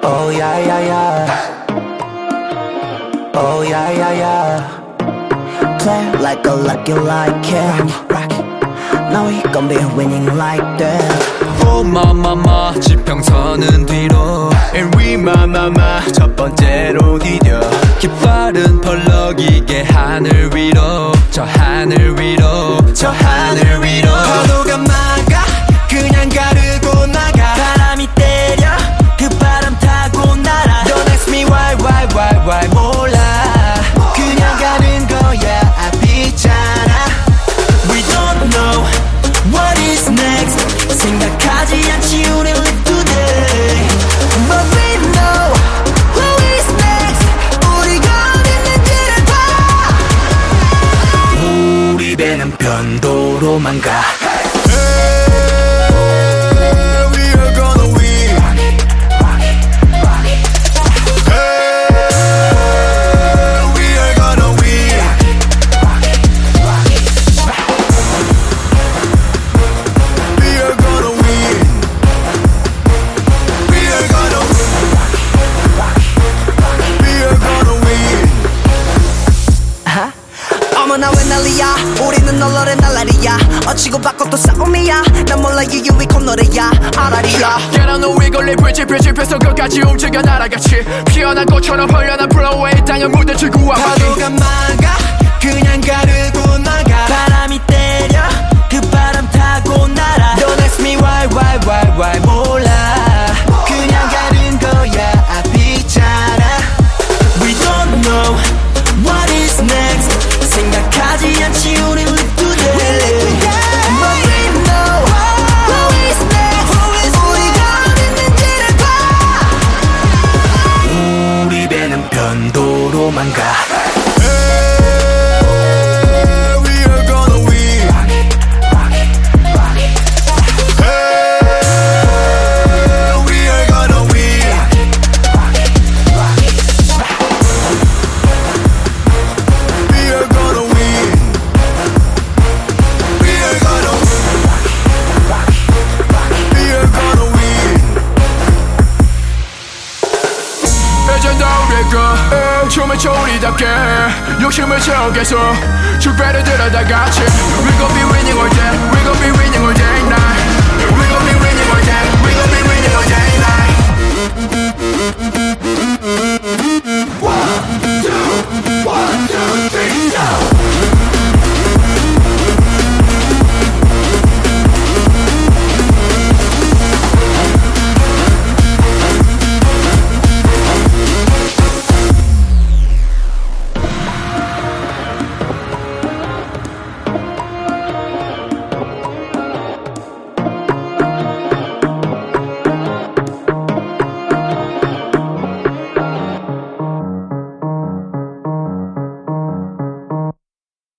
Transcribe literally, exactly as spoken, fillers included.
Oh yeah yeah yeah. Oh yeah yeah yeah. Play like a lucky like it. Now we gon' be winning like that. 오마마마 지평선은 뒤로 And we 마마마 첫 번째로 디뎌 깃발은 펄럭이게 하늘 위로 저 하늘 위로 저 하늘 위로 파도가 막아 그냥 가르고 나가 바람이 때려 그 바람 타고 날아 Don't ask me why why why why 몰라 그냥 가는 거야 앞이잖아 We don't know what is next 생각하지 않지 우리 live today But we know who is next 우리가 어딨는지를 봐 우리 배는 편도로만 가 어머나 왜 난리야 우리는 널널해 날라리야 어치고 바꿔도 싸움이야 난 몰라 유유히 콧노래야 아라리야 Get on the wiggle bridge bridge 펴서 끝까지 움직여 나라같이 피어난 꽃처럼 흘러난 Broadway 땅에 무대칠 구하바퀴 파도가 막아 그냥 가르고 나가 바람이 때려 그 바람 타고 날아 Don't ask me why why why why 몰라 그냥 가는 거야 앞이잖아 We don't know what is next 생각하지 않지 우리 live today But we know who is next 우리가 어딨는지를 봐 우리 배는 편도로만 가 춤을 춰 우리답게 욕심을 채워 계속 축배를 들어 다 같이 We gon' be winning all day We gon' be winning all day night